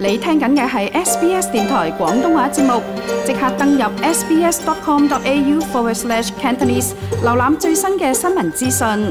你聽緊嘅係 SBS 電台廣東話節目，即刻登入 sbs.com.au/cantonese 瀏覽最新嘅新聞資訊。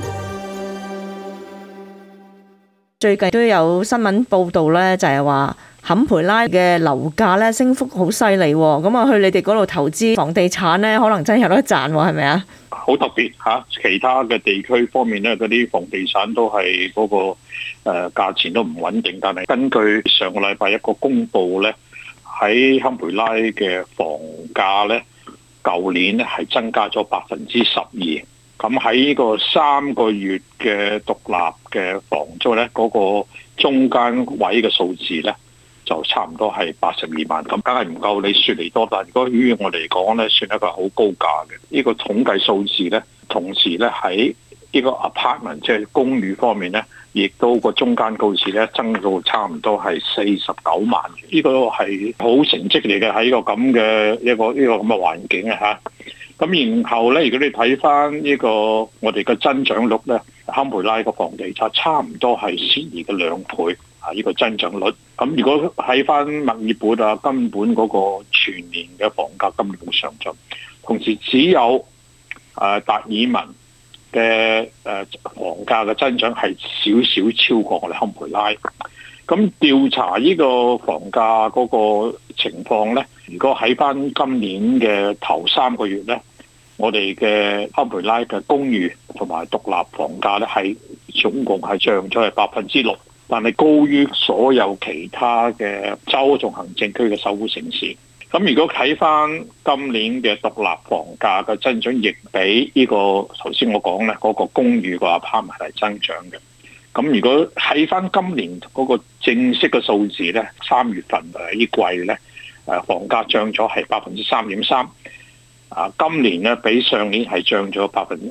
最近都有新聞報道咧，就係話坎培拉嘅樓價咧升幅好犀利喎，咁啊去你哋嗰度投資房地產咧，可能真係有得賺喎，係咪啊？ 好特別嚇，其他嘅地區方面咧，嗰啲房地產都係嗰個價錢都唔穩定，但係根據上個禮拜一個公佈咧，喺坎培拉嘅房價咧，舊年咧係增加咗12%。咁喺呢個3個月嘅獨立嘅房租咧，嗰個中間位嘅數字咧，就差唔多係82萬，咁梗係唔夠你雪梨多，但係如果於我嚟講咧，算一個好高價嘅。呢個統計數字咧，同時咧喺呢個 apartment 即係公寓方面咧，亦都個中間數字咧增到差唔多係49萬。呢個係好成績嚟嘅，喺呢個咁嘅一個咁嘅環境啊嚇。咁然後咧，如果你睇翻呢個我哋嘅增長率咧，坎培拉個房地產差唔多係悉尼嘅2倍。呢個增長率，咁如果喺翻墨爾本啊，根本嗰個全年嘅房價根本冇上漲，同時只有達爾文嘅房價嘅增長係少少超過我哋坎培拉。咁調查呢個房價嗰個情況咧，如果喺翻今年嘅頭3個月咧，我哋嘅坎培拉嘅公寓同埋獨立房價咧係總共係漲咗係6%。但係高於所有其他嘅州同行政區嘅首府城市。咁如果睇翻今年嘅獨立房價嘅增長，亦比呢個頭先我講咧嗰個公寓個 apartment 係增長嘅。咁如果睇翻今年嗰個正式嘅數字咧，3月份呢季咧，房價漲咗係3.3%。今年咧比上年係漲咗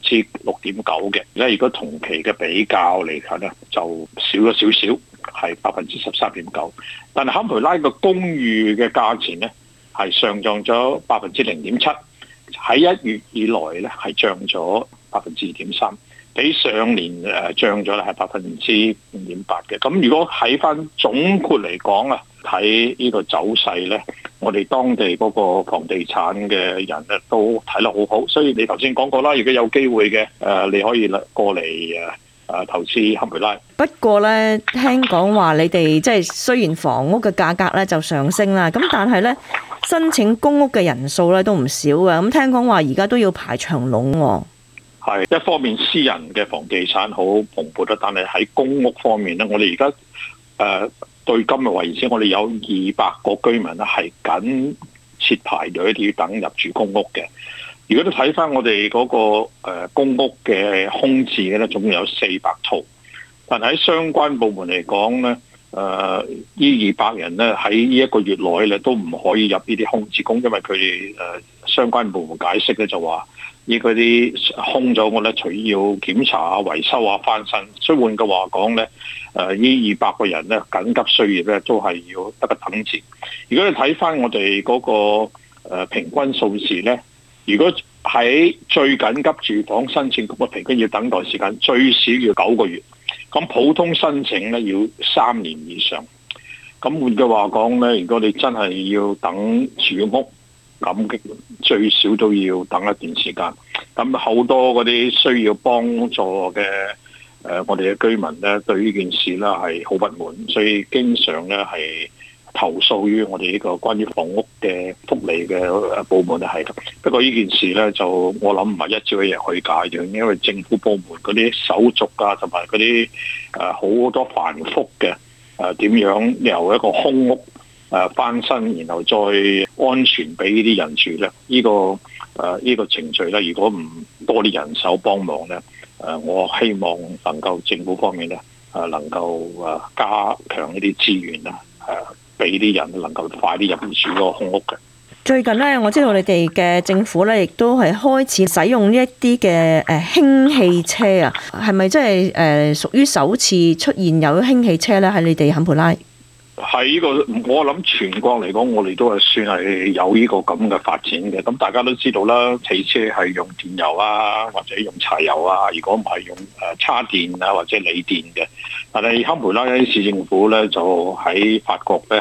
6.9%嘅。如果同期嘅比較嚟睇咧，就少咗少少，係13.9%。但係坎培拉個公寓嘅價錢咧係上漲咗0.7%，喺1月以來咧係漲咗2.3%，比上年漲咗咧係5.8%嘅。咁如果喺翻總括嚟講啊，睇呢個走勢咧，我哋當地嗰個房地產嘅人咧都睇得好好，所以你頭先講過啦，如果有機會嘅你可以過嚟投資坎培拉。 不過咧，聽講話你哋即係雖然房屋嘅價格咧就上升啦，咁但係咧申請公屋嘅人數咧都唔少嘅，咁聽講話而家都要排長龍喎。 係一方面私人嘅房地產好蓬勃啦，但係喺公屋方面咧，我哋而家對今日為止，我哋有200個居民咧係緊切排隊要等入住公屋嘅。如果你睇翻我哋嗰個公屋嘅空置嘅咧，總共有400套。但係喺相關部門嚟講咧，呢200人咧喺呢1個月內咧都唔可以入呢啲空置公，因為佢哋相關部門解釋咧就話呢嗰啲空咗我咧，除要檢查啊、維修啊、翻新。所以換句話講咧，呢200個人咧緊急需要咧都係要得個等字。如果你睇翻我哋嗰個平均數字咧，如果喺最緊急住房申請局嘅平均要等待時間最少要9個月，咁普通申請咧要3年以上。咁換句話講咧，如果你真係要等住屋，咁最少都要等一段時間。咁好多嗰啲需要幫助嘅我哋嘅居民咧，對呢件事咧係好不滿，所以經常咧係投訴於我哋呢個關於房屋嘅福利嘅部門咧係。不過呢件事咧就我諗唔係一朝一日可以解決，因為政府部門嗰啲手續啊，同埋嗰啲好多繁複嘅點樣由一個空屋翻新，然後再安全俾呢啲人住咧，呢個程序咧，如果唔多啲人手幫忙咧，我希望能夠政府方面咧能夠加強呢啲資源啦，俾啲人能夠快啲入住嗰個空屋嘅。 最近咧，我知道你哋嘅政府咧，亦都係開始使用呢一啲嘅氫汽車啊，係咪即係屬於首次出現有氫汽車咧？喺你哋坎培拉？ 喺呢個我諗全國嚟講，我哋都係算係有呢個咁嘅發展嘅。咁大家都知道啦，汽車係用電油啊，或者用柴油啊，如果唔係用叉電啊或者鋰電嘅。但係坎培拉市政府咧就喺法國咧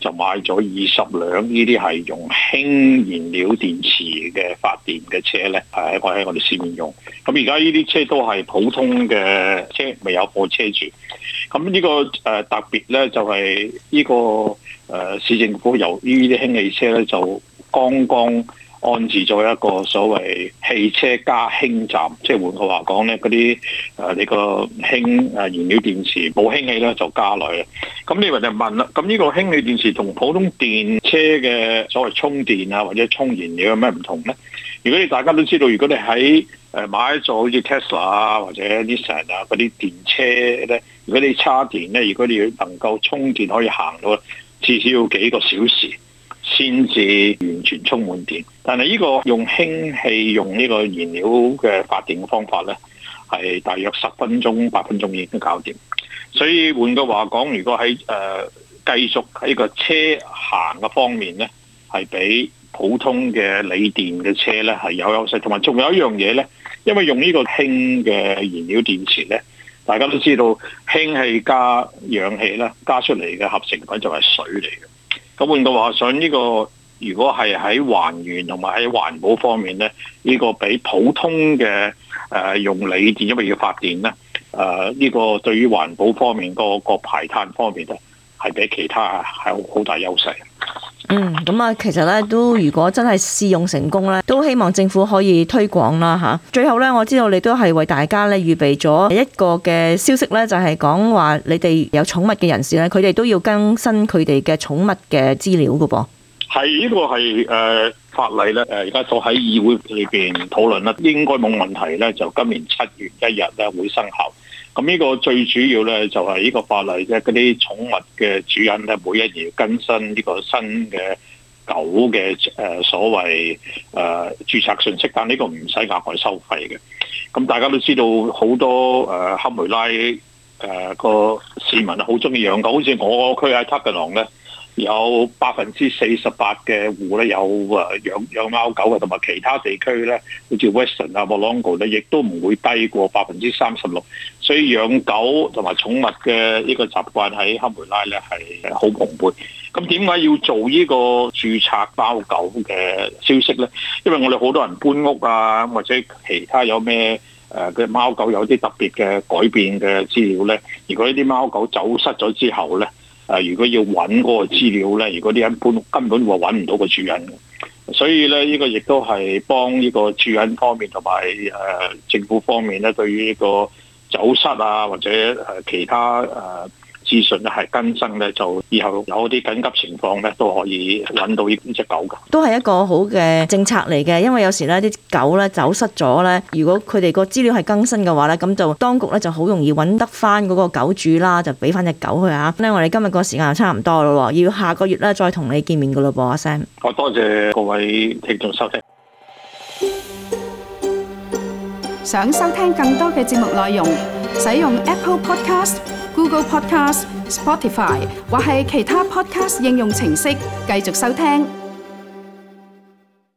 就買咗20輛呢啲係用氫燃料電池嘅發電嘅車咧，喺我哋市面用。咁而家呢啲車都係普通嘅車，未有貨車住。咁呢個特別咧，就係呢個市政府由於呢啲氫汽車咧，就剛剛安置咗一個所謂汽車加氫站，即係換句話講咧，嗰啲你個氫燃料電池冇氫氣咧就加落去。咁你就問啦，咁呢個氫氣電池同普通電車嘅所謂充電啊或者充燃料有咩唔同咧？如果你大家都知道，如果你喺買咗好似 Tesla 啊或者 Nissan 啊嗰啲電車咧，如果你插電咧，如果你要能夠充電可以行到，至少要幾個小時先至完全充滿電。但係呢個用氫氣用呢個燃料嘅發電嘅方法咧，係大約10分鐘、8分鐘已經搞掂。所以換句話講，如果喺繼續喺個車行嘅方面咧，係比普通嘅鋰電嘅車咧係有優勢。同埋仲有一樣嘢咧，因為用呢個氫嘅燃料電池咧，大家都知道氫氣加氧氣咧加出嚟嘅合成品就係水嚟嘅。咁換句話想呢個如果係喺還原同埋喺環保方面咧，呢個比普通嘅用鋰電因為要發電咧，呢個對於環保方面個排碳方面咧，係比其他係好大優勢。 咁啊，其實咧都如果真係試用成功咧，都希望政府可以推廣啦嚇。最後咧，我知道你都係為大家咧預備咗一個嘅消息咧，就係講話你哋有寵物嘅人士咧，佢哋都要更新佢哋嘅寵物嘅資料噶噃。係， 呢個係法例咧，而家都喺議會裏邊討論啦，應該冇問題咧，就今年7月1日咧會生效。咁呢個最主要咧就係呢個法例啫，嗰啲寵物嘅主人咧每一年要更新呢個新嘅狗嘅所謂註冊信息，但呢個唔使額外收費嘅。咁大家都知道好多堪培拉個市民好中意養狗，好似我個區喺塔吉朗咧，有48%嘅戶咧有養貓狗嘅，同埋其他地區咧，好似 Western 啊、Molongo 咧，亦都唔會低過36%。所以養狗同埋寵物嘅呢個習慣喺堪培拉咧係好蓬勃。咁點解要做呢個註冊貓狗嘅消息咧？因為我哋好多人搬屋啊，或者其他有咩嘅貓狗有啲特別嘅改變嘅資料咧，如果呢啲貓狗走失咗之後咧，如果要揾嗰個資料咧，如果啲人搬屋根本會揾唔到個主人，所以咧呢個亦都係幫呢個主人方面同埋政府方面咧，對於呢個走失啊或者其他資訊咧係更新咧，就以後有啲緊急情況咧都可以揾到呢隻狗嘅。 都係一個好嘅政策嚟嘅，因為有時咧啲狗咧走失咗咧，如果佢哋個資料係更新嘅話咧，咁就當局咧就好容易揾得翻嗰個狗主啦，就俾翻隻狗佢嚇。咁我哋今日個時間就差唔多咯，要下個月咧再同你見面噶咯噃，阿 Sam。 我多謝各位聽眾收聽。 想收聽更多嘅節目內容，使用 Apple Podcast、Google Podcast、Spotify 或係其他 Podcast 應用程式繼續收聽。